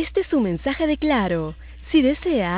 Este es un mensaje de Claro. Si desea